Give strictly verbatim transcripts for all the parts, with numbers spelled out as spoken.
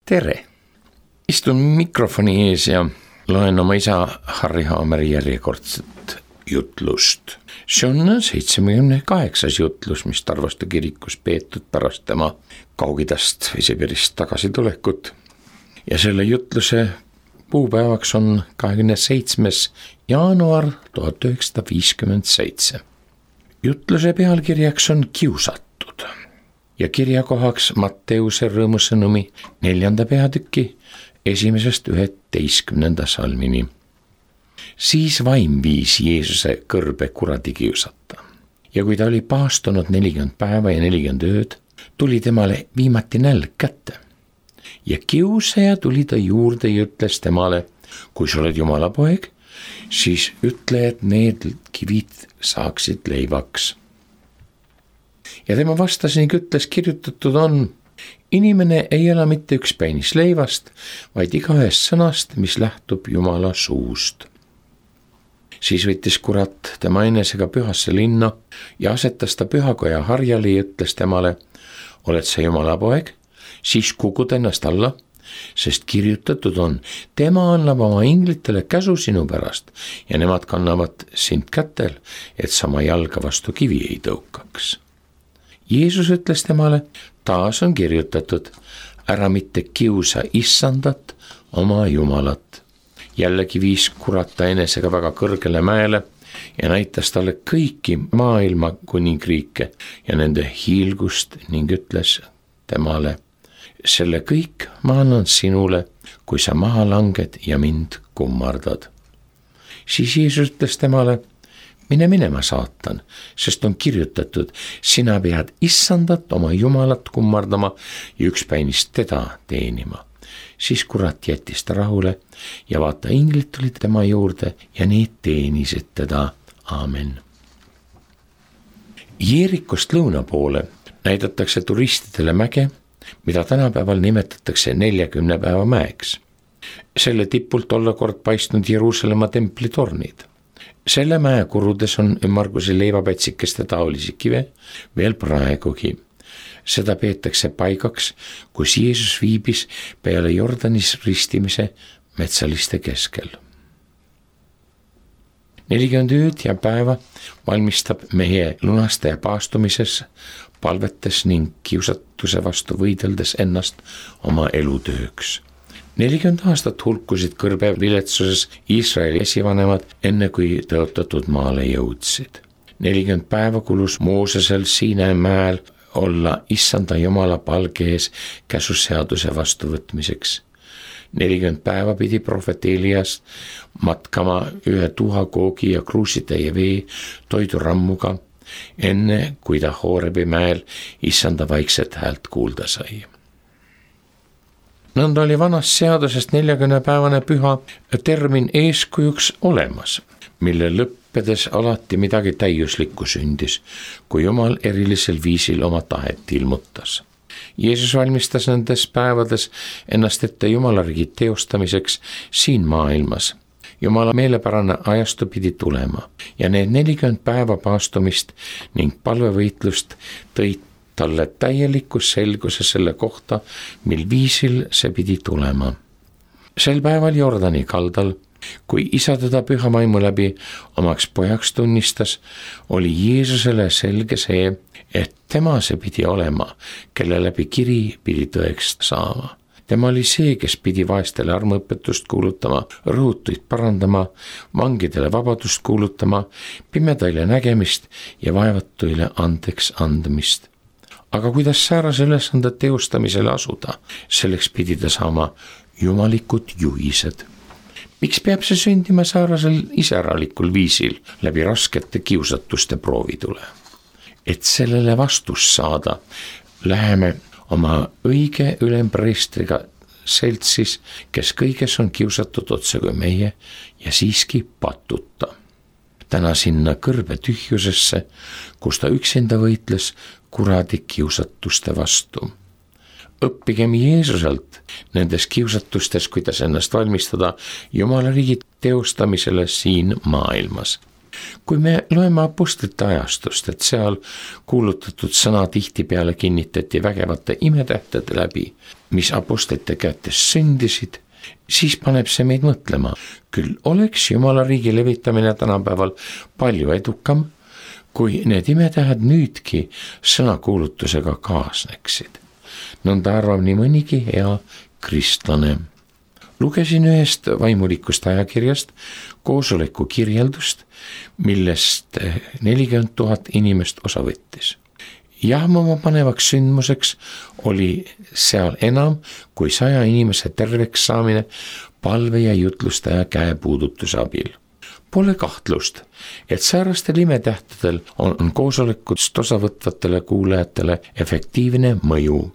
tere! Istun mikrofoni ees ja loen oma isa Harri Haameri järjekordset jutlust. See on seitsmekümne kaheksas jutlus, mis Tarvaste kirikus peetud pärast tema Kaug-Idast või Sibirist tagasi tulekut. Ja selle jutluse puupäevaks on kahekümne seitsmes jaanuar tuhat üheksasada viiskümmend seitse. Jutluse pealkirjaks on kiusatud ja kirjakohaks Matteuse rõõmusõnumi neljanda peatüki esimesest üheteistkümnenda salmini. Siis vaim viis Jeesuse kõrbe kuradi kiusata. Ja kui ta oli paastunud nelikümmend päeva ja nelikümmend ööd, tuli temale viimati nälg kätte. Ja kiusaja tuli ta juurde ja ütles temale, kui sa oled Jumala poeg, siis ütle, et need kivid saaksid leivaks. Ja tema vastas ning ütles, kirjutatud on, inimene ei ela mitte üks päinis leivast, vaid igaühest sõnast, mis lähtub Jumala suust. Siis võttis kurat tema enesega pühasse linna ja asetas ta pühakoja harjali ja ütles temale, oled sa Jumala poeg, siis kukud ennast alla, sest kirjutatud on, tema annab oma inglitele käsu sinu pärast ja nemad kannavad sind kätel, et sama jalga vastu kivi ei tõukaks. Jeesus ütles temale, taas on kirjutatud, ära mitte kiusa issandat, oma Jumalat. Jällegi viis kurat ta enesega väga kõrgele mäele ja näitas talle kõiki maailma kuningriike ja nende hiilgust ning ütles temale, selle kõik ma annan sinule, kui sa maha langed ja mind kummardad. Siis Jeesus ütles temale, mine minema saatan, sest on kirjutatud, sina pead issandat oma Jumalat kummardama ja ükspäinist teda teenima. Siis kurat jättis ta rahule ja vaata, inglid tulid tema juurde ja need teenisid teda. Aamen. Jeerikost lõuna poole näidatakse turistidele mäge, mida tänapäeval nimetatakse neljakümne päeva mäeks. Selle tipult olla kord paistnud Jeruusalemma templi tornid. Selle mäe kurudes on ümmarguse leivapätsikeste taolisi kive veel praegugi. Seda peetakse paigaks, kus Jeesus viibis peale Jordanis ristimise metsaliste keskel. nelikümmend ööd ja päeva valmistab meie lunastaja paastumises, palvetes ning kiusatuse vastu võideldes ennast oma elutööks. nelikümmend aastat hulkusid kõrbe viletsuses Iisraeli esivanemad, enne kui tõotatud maale jõudsid. nelikümmend päeva kulus Moosesel Siinai mäel olla issanda Jumala palge ees käsuseaduse vastuvõtmiseks. nelikümmend päeva pidi prohvet Elias matkama ühe tuhakoogi ja kruusitäie vee toidurammuga, enne kui ta Hoorebi mäel issanda vaikset häält kuulda sai. Nõnda oli vanast seadusest neljakümne päevane püha termin eeskujuks olemas, mille lõppedes alati midagi täiuslikku sündis, kui Jumal erilisel viisil oma tahet ilmutas. Jeesus valmistas nendes päevades ennast ette Jumala riigi teostamiseks siin maailmas. Jumala meelepärane ajastu pidi tulema ja need nelikümmend päeva paastumist ning palvevõitlust tõid talle täieliku selguse selle kohta, mil viisil see pidi tulema. Sel päeval Jordani kaldal, kui isa teda püha vaimu läbi omaks pojaks tunnistas, oli Jeesusele selge see, et tema see pidi olema, kelle läbi kiri pidi tõeks saama. Tema oli see, kes pidi vaestele armuõpetust kuulutama, rõhutuid parandama, vangidele vabadust kuulutama, pimedaile nägemist ja vaevatuile andeks andmist. Aga kuidas säärase ülesande teostamisele asuda, selleks pidi ta saama jumalikud juhised. Miks peab see sündima säärasel iseralikul viisil läbi raskete kiusatuste proovitule? Et sellele vastust saada, läheme oma õige ülempreestriga seltsis, kes kõiges on kiusatud otse kui meie ja siiski patuta. Täna sinna kõrbe tühjusesse, kus ta üksinda võitles kuradi kiusatuste vastu. Õppigem Jeesuselt nendes kiusatustes, kuidas ennast valmistada Jumala riigi teostamisele siin maailmas. kui me loeme apostlite ajastust, et seal kuulutatud sõna tihtipeale kinnitati vägevate imetähtede läbi, mis apostlite kätes sündisid, siis paneb see meid mõtlema, küll oleks Jumala riigi levitamine tänapäeval palju edukam, kui need imetähed nüüdki sõnakuulutusega kaasneksid. Nõnda arvab nii mõnigi hea kristlane. Lugesin ühest vaimulikust ajakirjast koosoleku kirjeldust, millest nelikümmend tuhat inimest osa võttis. Jahmama panevaks sündmuseks oli seal enam kui saja inimese terveks saamine palve ja jutlustaja käepuudutuse abil. Pole kahtlust, et säärastel imetähtedel on koosolekust osavõtvatele kuulajatele efektiivne mõju.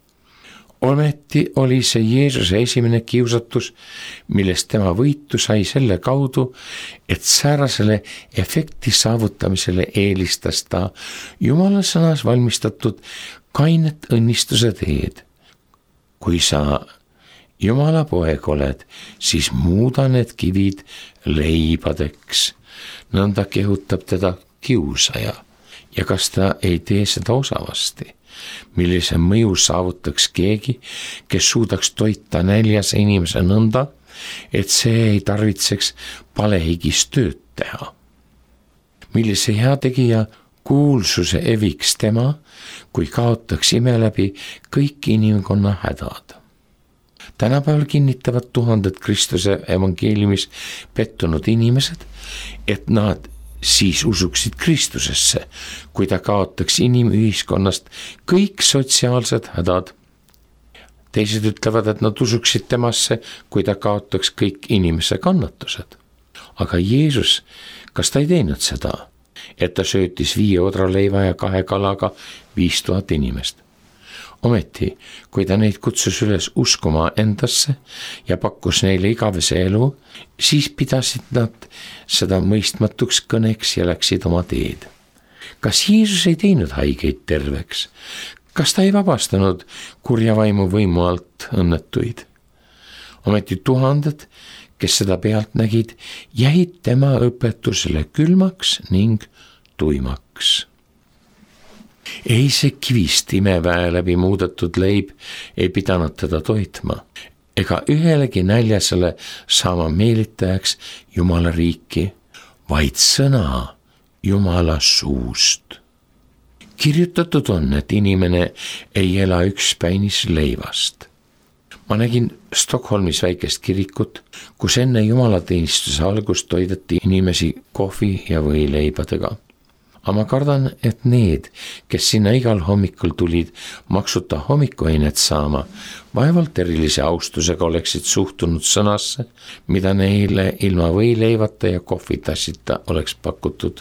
Ometi oli see Jeesuse esimene kiusatus, millest tema võitu sai selle kaudu, et säärasele efekti saavutamisele eelistas ta Jumala sõnas valmistatud kainet õnnistuse teed. Kui sa Jumala poeg oled, siis muuda need kivid leibadeks. Nõnda kehutab teda kiusaja ja kas ta ei tee seda osavasti? Millise mõju saavutaks keegi, kes suudaks toita näljase inimese nõnda, et see ei tarvitseks palehigis tööd teha. Millise heategija kuulsuse eviks tema, kui kaotaks ime läbi kõik inimkonna hädad. Tänapäeval kinnitavad tuhanded Kristuse evangeeliumis pettunud inimesed, et nad siis usuksid Kristusesse, kui ta kaotaks inimühiskonnast kõik sotsiaalsed hädad. Teised ütlevad, et nad usuksid temasse, kui ta kaotaks kõik inimese kannatused. Aga Jeesus, kas ta ei teinud seda, et ta söötis viie odraleiva ja kahe kalaga viis tuhat inimest? Ometi, kui ta neid kutsus üles uskuma endasse ja pakkus neile igavese elu, siis pidasid nad seda mõistmatuks kõneks ja läksid oma teed. Kas Jeesus ei teinud haigeid terveks? Kas ta ei vabastanud kurja vaimu võimu alt õnnetuid? Ometi tuhanded, kes seda pealt nägid, jäid tema õpetusele külmaks ning tuimaks. Ei see kivist imeväe läbi muudetud leib ei pidanud teda toitma, ega ühelegi näljasele saama meelitajaks Jumala riiki, vaid sõna Jumala suust. Kirjutatud on, et inimene ei ela ükspäinis leivast. Ma nägin Stockholmis väikest kirikut, kus enne jumalateenistuse algust toideti inimesi kohvi ja võileibadega. Aga ma kardan, et need, kes sinna igal hommikul tulid maksuta hommikuainet saama, vaevalt erilise austusega oleksid suhtunud sõnasse, mida neile ilma võileivata ja kohvitassita oleks pakutud.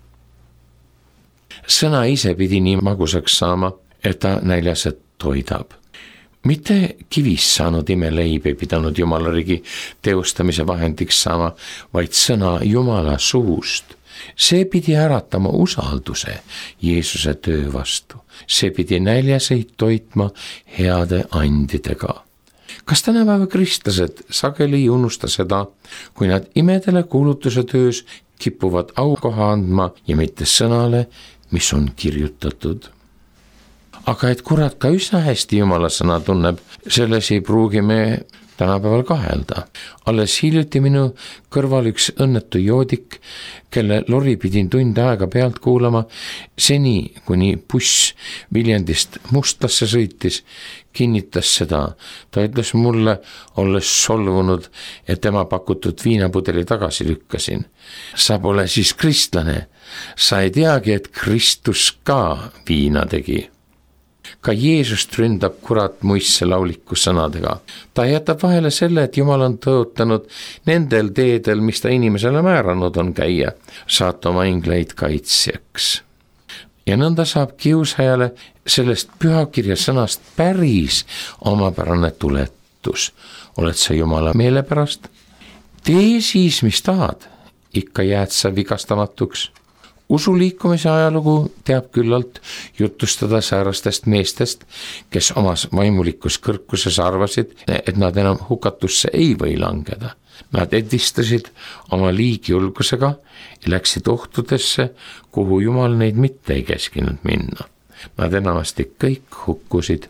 Sõna ise pidi nii magusaks saama, et ta näljased toidab. Mitte kivist saanud imeleib ei pidanud Jumala riigi teostamise vahendiks saama, vaid sõna Jumala suust. See pidi äratama usalduse Jeesuse töö vastu. See pidi näljaseid toitma heade andidega. Kas tänapäeva kristlased sageli ei unusta seda, kui nad imedele kuulutuse töös kipuvad aukoha andma ja mitte sõnale, mis on kirjutatud? Aga et kurat ka üsna hästi Jumala sõna tunneb, selles ei pruugi me tänapäeval kahelda. Alles hiljuti minu kõrval üks õnnetu joodik, kelle lori pidin tund aega pealt kuulama, seni kuni buss Viljandist Mustlasse sõitis, kinnitas seda. Ta ütles mulle, olles solvunud, et tema pakutud viinapudeli tagasi lükkasin. Sa pole siis kristlane, sa ei teagi, et Kristus ka viina tegi. Ka Jeesust ründab kurat muisse lauliku sõnadega. Ta jätab vahele selle, et Jumal on tõotanud nendel teedel, mis ta inimesele määranud on käia, saata oma ingleid kaitsjaks. Ja nõnda saab kiusajale sellest pühakirja sõnast päris omapärane tuletus. Oled sa Jumala meele pärast? Tee siis, mis tahad, ikka jääd sa vigastamatuks. usuliikumise ajalugu teab küllalt jutustada säärastest meestest, kes omas vaimulikus kõrkuses arvasid, et nad enam hukatusse ei või langeda. Nad edistasid oma liigjulgusega ja läksid ohtudesse, kuhu Jumal neid mitte ei käskinud minna. Nad enamasti kõik hukkusid.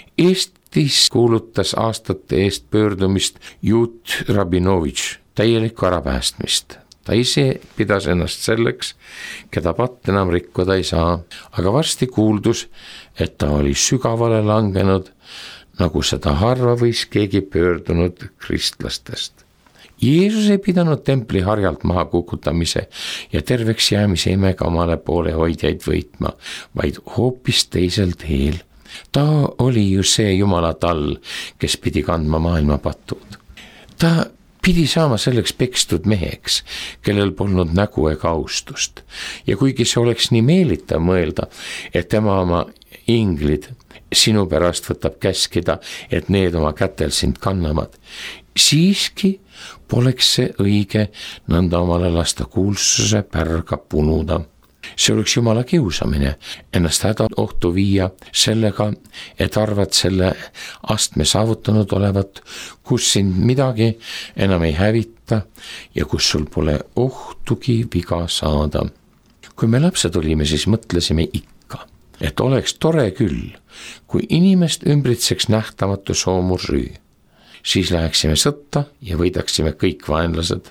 Eestis kuulutas aastate eest pöördumist Juut Rabinovitš täielikku ärapäästmist. Ta ise pidas ennast selleks, keda patt enam rikkuda ei saa, aga varsti kuuldus, et ta oli sügavale langenud, nagu seda harva võis keegi pöördunud kristlastest. Jeesus ei pidanud templi harjalt maha kukutamise ja terveks jäämise imega omale poole hoidjaid võitma, vaid hoopis teisel teel. Ta oli ju see Jumala tall, kes pidi kandma maailma patud. Ta pidi saama selleks pekstud meheks, kellel polnud nägu ega austust. Ja kuigi see oleks nii meelitav mõelda, et tema oma inglid sinu pärast võtab käskida, et need oma kätel sind kannavad, siiski poleks see õige nõnda omale lasta kuulsuse pärga punuda. See oleks Jumala kiusamine, ennast häda ohtu viia sellega, et arvad selle astme saavutanud olevat, kus sind midagi enam ei hävita ja kus sul pole ohtugi viga saada. Kui me lapsed olime, siis mõtlesime ikka, et oleks tore küll, kui inimest ümbritseks nähtamatu soomusrüü. Siis läheksime sõtta ja võidaksime kõik vaenlased.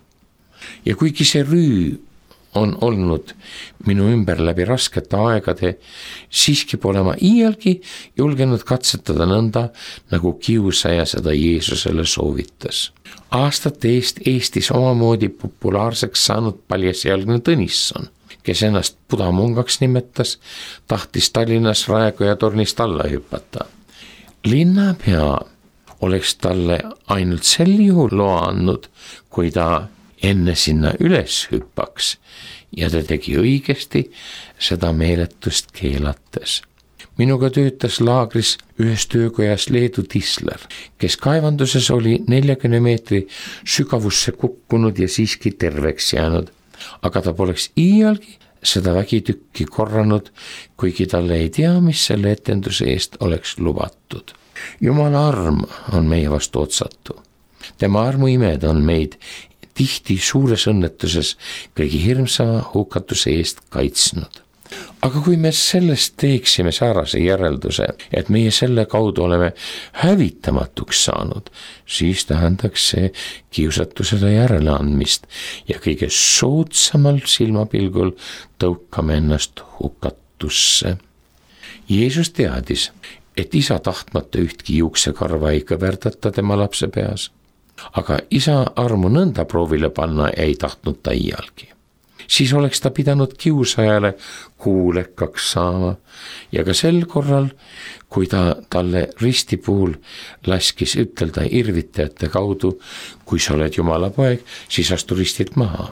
Ja kuigi see rüü on olnud minu ümber läbi raskete aegade, siiski pole ma iialgi julgenud katsetada nõnda, nagu kiusaja seda Jeesusele soovitas. Aastate eest Eestis omamoodi populaarseks saanud paljasjalgne Tõnisson, kes ennast pudamungaks nimetas, tahtis Tallinnas Raekoja tornist alla hüpata. Linnapea oleks talle ainult sel juhul loa andnud, kui ta enne sinna üles hüppaks ja ta tegi õigesti seda meeletust keelates. Minuga töötas laagris ühes töökojas Leedu tisler, kes kaevanduses oli neljakümne meetri sügavusse kukkunud ja siiski terveks jäänud, aga ta poleks iialgi seda vägitükki korranud, kuigi talle ei tea, mis selle etenduse eest oleks lubatud. Jumala arm on meie vastu otsatu. Tema armuimed on meid tihti suures õnnetuses kõigi hirmsama hukatuse eest kaitsnud. Aga kui me sellest teeksime säärase järelduse, et meie selle kaudu oleme hävitamatuks saanud, siis tähendaks see kiusatusele järeleandmist ja kõige soodsamal silmapilgul tõukame ennast hukatusse. Jeesus teadis, et isa tahtmata ühtki juuksekarva ei kõverdata tema lapse peas. Aga isa armu nõnda proovile panna ei tahtnud ta iialgi. Siis oleks ta pidanud kiusajale kuulekkaks saama ja ka sel korral, kui ta talle risti puhul laskis ütelda irvitajate kaudu, kui sa oled Jumala poeg, siis astu ristilt maha.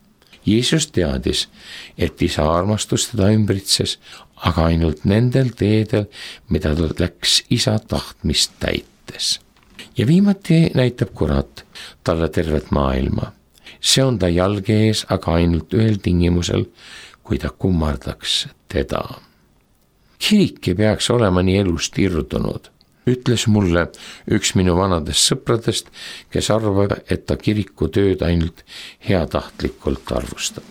Jeesus teadis, et isa armastus teda ümbritses, aga ainult nendel teedel, mida ta läks isa tahtmist täites. Ja viimati näitab kurat talle tervet maailma. See on ta jalge ees, aga ainult ühel tingimusel, kui ta kummardaks teda. Kirik ei peaks olema nii elust irdunud, ütles mulle üks minu vanadest sõpradest, kes arvab, et ta kiriku tööd ainult heatahtlikult arvustab.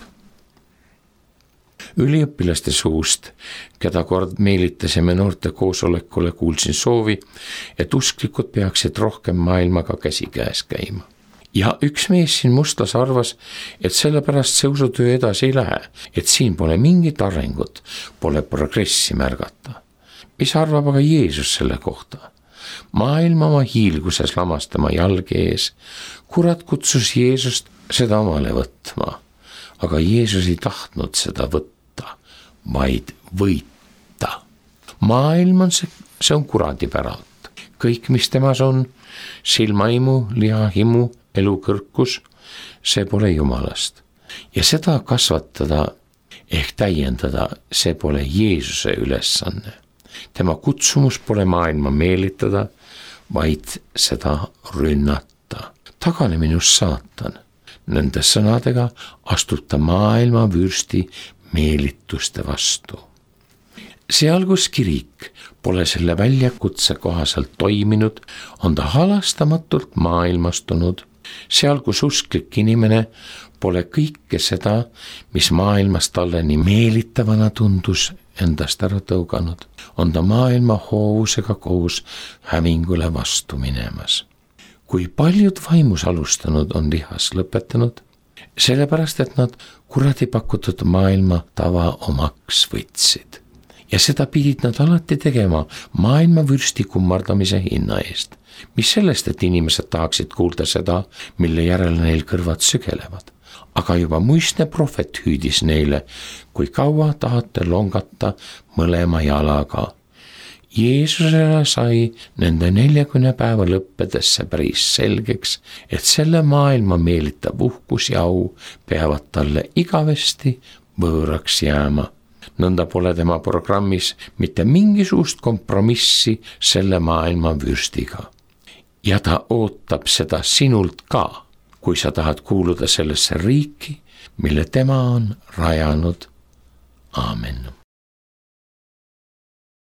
Üliõpilaste suust, keda kord meelitasime noorte koosolekule, kuulsin soovi, et usklikud peaksid rohkem maailmaga käsikäes käima. Ja üks mees siin Mustlas arvas, et sellepärast see usutöö edasi ei lähe, et siin pole mingit arengut, pole progressi märgata. Mis arvab aga Jeesus selle kohta? Maailma oma hiilguses lamastama jalge ees. Kurat kutsus Jeesust seda omale võtma, aga Jeesus ei tahtnud seda võtta, vaid võita. Maailm on see, see on kuradi päralt. Kõik, mis temas on, silmaimu, lihahimu, elukõrkus, see pole Jumalast. Ja seda kasvatada ehk täiendada, see pole Jeesuse ülesanne. Tema kutsumus pole maailma meelitada, vaid seda rünnata. Tagane minust saatan. Nende sõnadega astub ta maailma vürsti meelituste vastu. Seal, kus kirik pole selle väljakutse kohaselt toiminud, on ta halastamatult maailmastunud. Seal, kus usklik inimene pole kõike seda, mis maailmas talle nii meelitavana tundus, endast ära tõuganud, on ta maailma hoovusega koos hävingule vastu minemas. Kui paljud vaimus alustanud on lihas lõpetanud, sellepärast, et nad kuradi pakutud maailma tava omaks võtsid. Ja seda pidid nad alati tegema maailma vürsti kummardamise hinna eest. Mis sellest, et inimesed tahaksid kuulda seda, mille järel neil kõrvad sügelevad. Aga juba muistne prohvet hüüdis neile, kui kaua tahate longata mõlema jalaga. Jeesusele sai nende neljakümne päeva lõppedesse päris selgeks, et selle maailma meelitav uhkus ja au peavad talle igavesti võõraks jääma. Nõnda pole tema programmis mitte mingisugust kompromissi selle maailma vürstiga. Ja ta ootab seda sinult ka, kui sa tahad kuuluda sellesse riiki, mille tema on rajanud. Aamen.